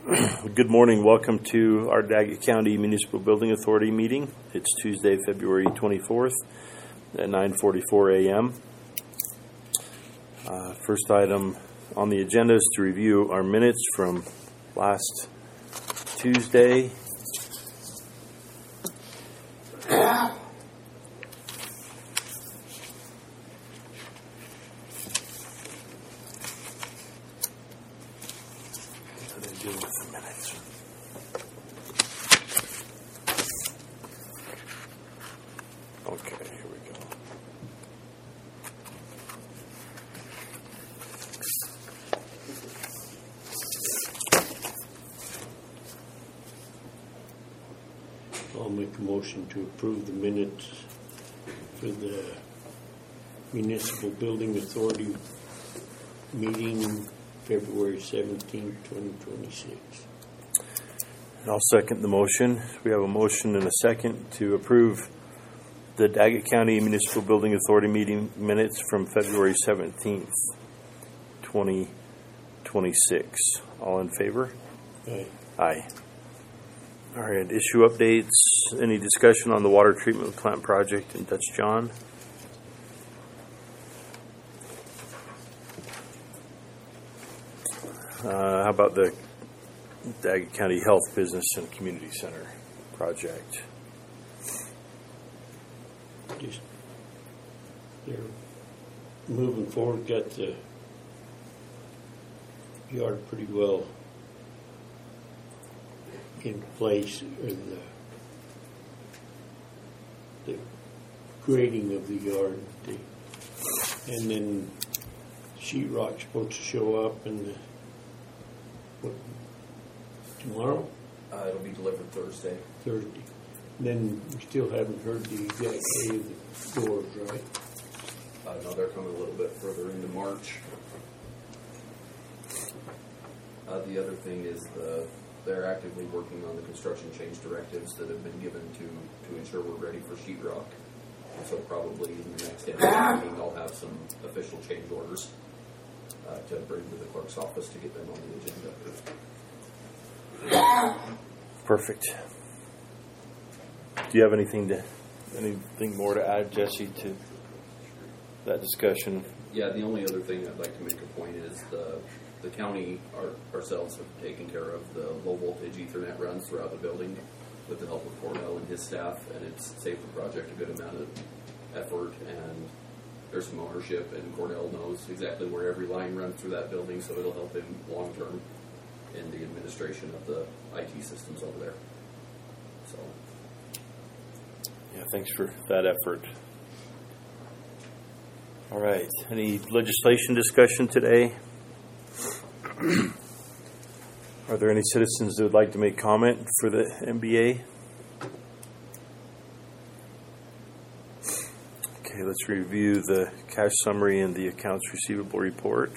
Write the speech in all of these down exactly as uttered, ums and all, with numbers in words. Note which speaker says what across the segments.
Speaker 1: Good morning. Welcome to our Daggett County Municipal Building Authority meeting. It's Tuesday, February twenty-fourth at nine forty-four a.m. Uh, first item on the agenda is to review our minutes from last Tuesday. Okay, here we go.
Speaker 2: I'll make a motion to approve the minutes for the Municipal Building Authority meeting February seventeenth, twenty twenty-six.
Speaker 1: I'll second the motion. We have a motion and a second to approve the Daggett County Municipal Building Authority meeting minutes from February seventeenth, twenty twenty-six. All in favor?
Speaker 2: Aye.
Speaker 1: Aye. All right, issue updates. Any discussion on the water treatment plant project in Dutch John? Uh, how about the Daggett County Health Business and Community Center project?
Speaker 2: Just, they're moving forward, got the yard pretty well in place, or the the grading of the yard, the, and then sheetrock's supposed to show up and the, what, tomorrow?
Speaker 3: Uh, it'll be delivered Thursday.
Speaker 2: Thursday. And then we still haven't heard the exact day of the doors, right?
Speaker 3: Uh, no, they're coming a little bit further into March. Uh, the other thing is the they're actively working on the construction change directives that have been given to, to ensure we're ready for sheetrock. And so probably in the next meeting I'll have some official change orders uh, to bring to the clerk's office to get them on the agenda.
Speaker 1: Perfect. Do you have anything to, anything more to add, Jesse, to that discussion?
Speaker 3: Yeah, the only other thing I'd like to make a point is the the county our, ourselves have taken care of the low voltage Ethernet runs throughout the building with the help of Cornell and his staff, and it's saved the project a good amount of effort, and there's some ownership, and Cornell knows exactly where every line runs through that building, so it'll help him long term in the administration of the I T systems over there. So
Speaker 1: Yeah, thanks for that effort. All right. Any legislation discussion today? Are there any citizens that would like to make comment for the M B A? Okay, let's review the cash summary and the accounts receivable report.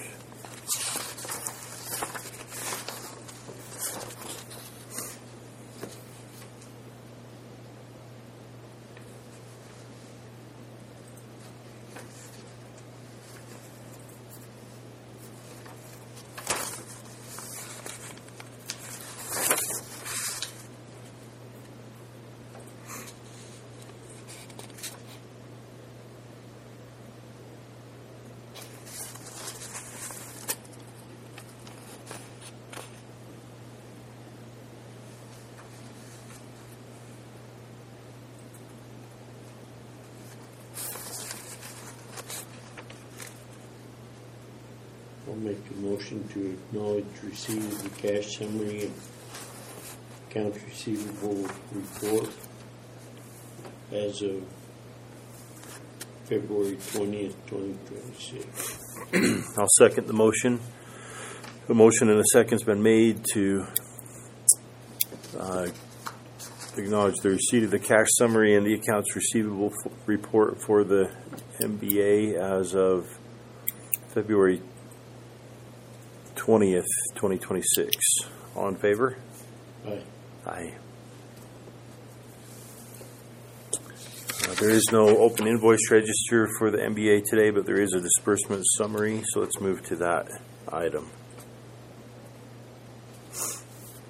Speaker 2: I'll make a motion to acknowledge receipt of the cash summary and accounts receivable report as of February twentieth, twenty twenty-six.
Speaker 1: I'll second the motion. A motion and a second's been made to uh, acknowledge the receipt of the cash summary and the accounts receivable f- report for the M B A as of February twentieth, twenty twenty-six. All in favor?
Speaker 2: Aye.
Speaker 1: Aye. Uh, there is no open invoice register for the M B A today, but there is a disbursement summary, so let's move to that item.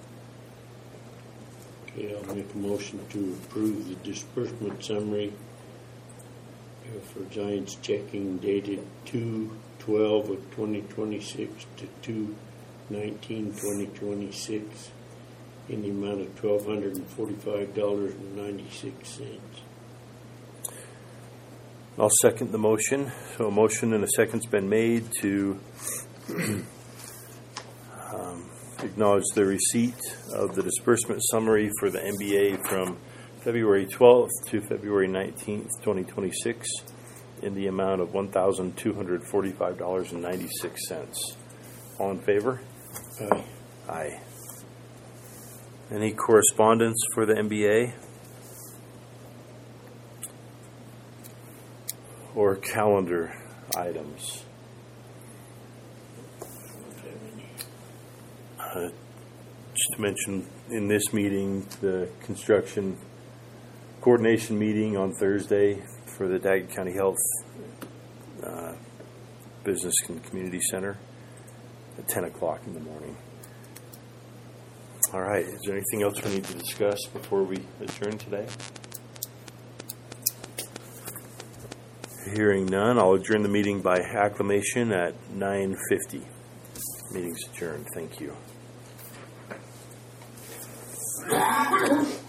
Speaker 2: Okay, I'll make a motion to approve the disbursement summary uh, for Giants checking dated two twelve of twenty twenty-six to two nineteen twenty twenty-six in the amount of twelve hundred and forty-five dollars and ninety-six cents.
Speaker 1: I'll second the motion. So a motion and a second's been made to um, acknowledge the receipt of the disbursement summary for the M B A from February twelfth to February nineteenth, twenty twenty-six in the amount of one thousand two hundred forty-five dollars and ninety-six cents. All in favor?
Speaker 2: Aye.
Speaker 1: Aye. Any correspondence for the M B A? Or calendar items? Uh, just to mention, in this meeting, the construction coordination meeting on Thursday for the Daggett County Health uh, Business and Community Center at ten o'clock in the morning. All right, is there anything else we need to discuss before we adjourn today? Hearing none, I'll adjourn the meeting by acclamation at nine fifty. Meeting's adjourned. Thank you.